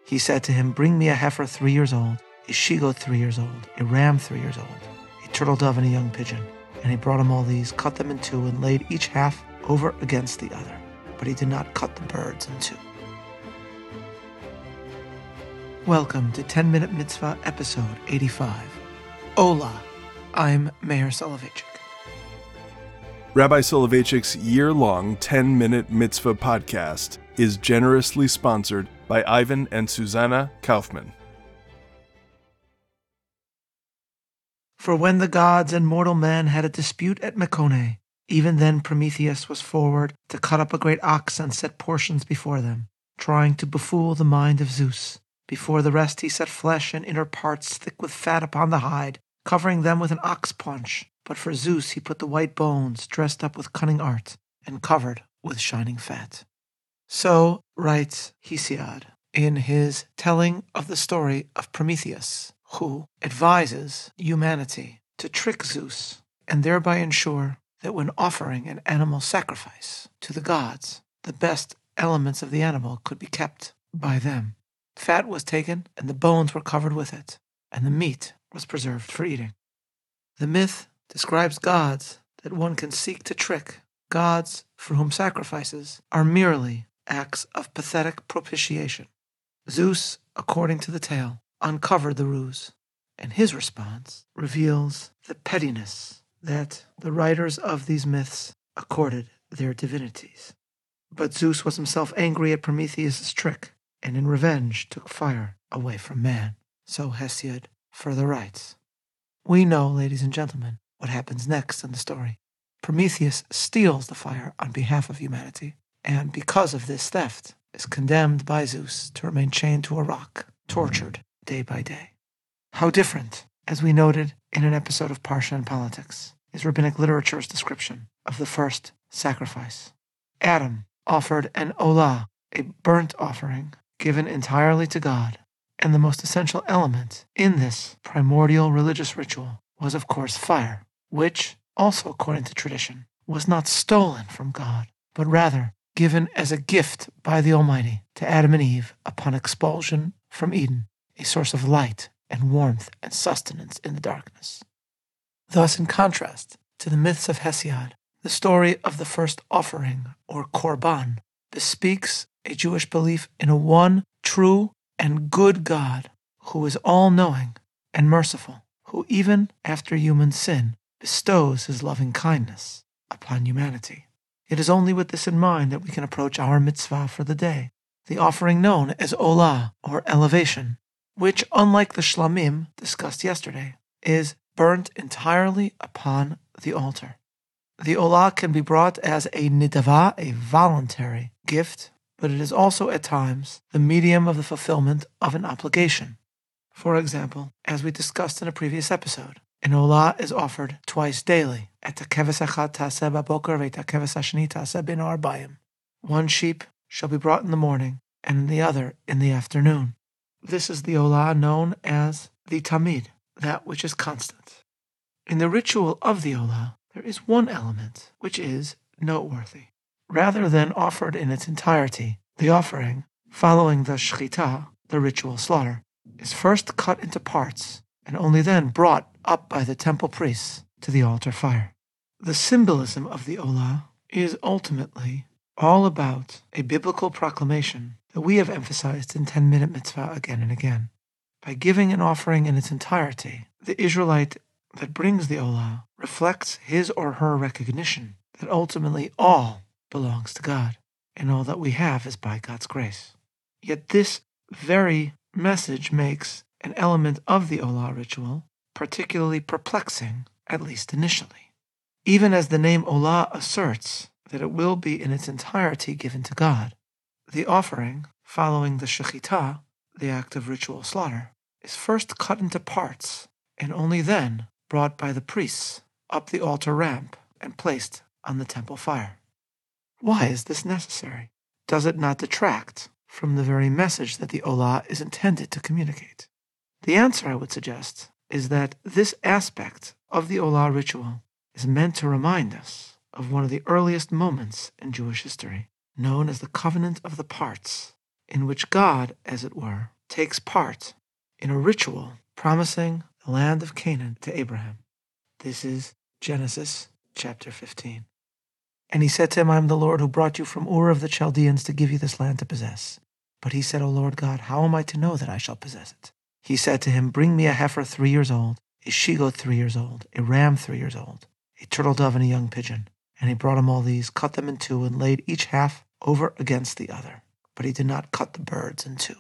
He said to him, "Bring me a heifer 3 years old, a she-goat 3 years old, a ram 3 years old, a turtle dove, and a young pigeon." And he brought him all these, cut them in two, and laid each half over against the other. But he did not cut the birds in two. Welcome to 10-Minute Mitzvah, episode 85. Ola. I'm Meir Soloveichik. Rabbi Soloveitchik's year-long 10-Minute Mitzvah podcast is generously sponsored by Ivan and Susanna Kaufman. For when the gods and mortal men had a dispute at Mekone, even then Prometheus was forward to cut up a great ox and set portions before them, trying to befool the mind of Zeus. Before the rest he set flesh and inner parts thick with fat upon the hide, covering them with an ox paunch. But for Zeus he put the white bones dressed up with cunning art and covered with shining fat. So writes Hesiod in his telling of the story of Prometheus, who advises humanity to trick Zeus and thereby ensure that when offering an animal sacrifice to the gods, the best elements of the animal could be kept by them. Fat was taken and the bones were covered with it, and the meat was preserved for eating. The myth describes gods that one can seek to trick, gods for whom sacrifices are merely acts of pathetic propitiation. Zeus, according to the tale, uncovered the ruse, and his response reveals the pettiness that the writers of these myths accorded their divinities. But Zeus was himself angry at Prometheus' trick, and in revenge took fire away from man. So Hesiod further writes. We know, ladies and gentlemen, what happens next in the story. Prometheus steals the fire on behalf of humanity, and because of this theft, is condemned by Zeus to remain chained to a rock, tortured day by day. How different, as we noted in an episode of Parsha and Politics, is rabbinic literature's description of the first sacrifice. Adam offered an olah, a burnt offering given entirely to God, and the most essential element in this primordial religious ritual was, of course, fire, which, also according to tradition, was not stolen from God, but rather given as a gift by the Almighty to Adam and Eve upon expulsion from Eden, a source of light and warmth and sustenance in the darkness. Thus, in contrast to the myths of Hesiod, the story of the first offering, or korban, bespeaks a Jewish belief in a one true and good God who is all-knowing and merciful, who even after human sin bestows his loving kindness upon humanity. It is only with this in mind that we can approach our mitzvah for the day, the offering known as olah, or elevation, which, unlike the shlamim discussed yesterday, is burnt entirely upon the altar. The olah can be brought as a nidava, a voluntary gift, but it is also at times the medium of the fulfillment of an obligation. For example, as we discussed in a previous episode, an olah is offered twice daily, at tekeves echad taseh baboker ve'tekeves hasheni taseh bin arbayim. One sheep shall be brought in the morning, and the other in the afternoon. This is the olah known as the tamid, that which is constant. In the ritual of the olah, there is one element which is noteworthy. Rather than offered in its entirety, the offering, following the shechita, the ritual slaughter, is first cut into parts and only then brought up by the temple priests to the altar fire. The symbolism of the olah is ultimately all about a biblical proclamation that we have emphasized in 10-Minute Mitzvah again and again. By giving an offering in its entirety, the Israelite that brings the olah reflects his or her recognition that ultimately all belongs to God, and all that we have is by God's grace. Yet this very message makes an element of the olah ritual particularly perplexing, at least initially. Even as the name olah asserts that it will be in its entirety given to God, the offering, following the shechita, the act of ritual slaughter, is first cut into parts, and only then brought by the priests up the altar ramp and placed on the temple fire. Why is this necessary? Does it not detract from the very message that the olah is intended to communicate? The answer, I would suggest, is that this aspect of the olah ritual is meant to remind us of one of the earliest moments in Jewish history, known as the Covenant of the Parts, in which God, as it were, takes part in a ritual promising the land of Canaan to Abraham. This is Genesis chapter 15. And he said to him, I am the Lord who brought you from Ur of the Chaldeans to give you this land to possess. But he said, O Lord God, how am I to know that I shall possess it? He said to him, bring me a heifer 3 years old, a she-goat 3 years old, a ram 3 years old, a turtle dove and a young pigeon. And he brought him all these, cut them in two, and laid each half over against the other. But he did not cut the birds in two.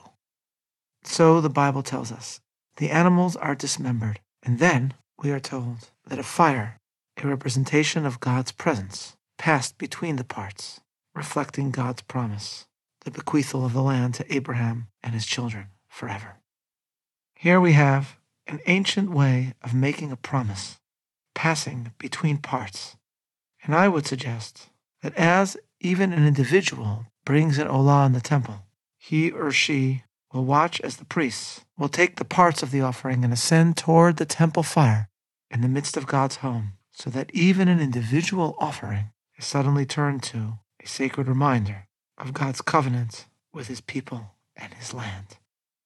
So the Bible tells us, the animals are dismembered. And then we are told that a fire, a representation of God's presence, passed between the parts, reflecting God's promise, the bequeathal of the land to Abraham and his children forever. Here we have an ancient way of making a promise, passing between parts. And I would suggest that as even an individual brings an olah in the temple, he or she will watch as the priests will take the parts of the offering and ascend toward the temple fire in the midst of God's home, so that even an individual offering is suddenly turned to a sacred reminder of God's covenant with his people and his land.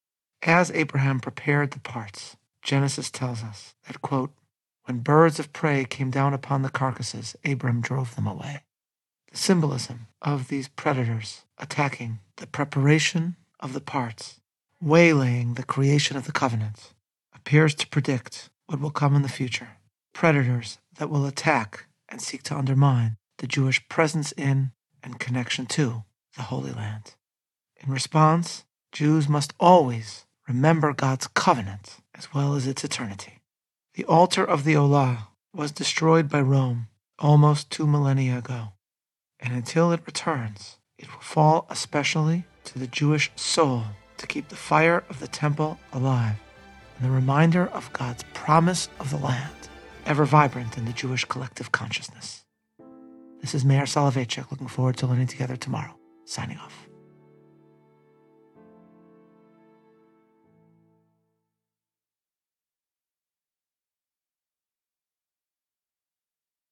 As Abraham prepared the parts, Genesis tells us that, quote, when birds of prey came down upon the carcasses, Abram drove them away. The symbolism of these predators attacking the preparation of the parts, waylaying the creation of the covenant, appears to predict what will come in the future. Predators that will attack and seek to undermine the Jewish presence in and connection to the Holy Land. In response, Jews must always remember God's covenant as well as its eternity. The altar of the Olah was destroyed by Rome almost 2 millennia ago, and until it returns, it will fall especially to the Jewish soul to keep the fire of the temple alive and the reminder of God's promise of the land ever vibrant in the Jewish collective consciousness. This is Meir Soloveichik, looking forward to learning together tomorrow. Signing off.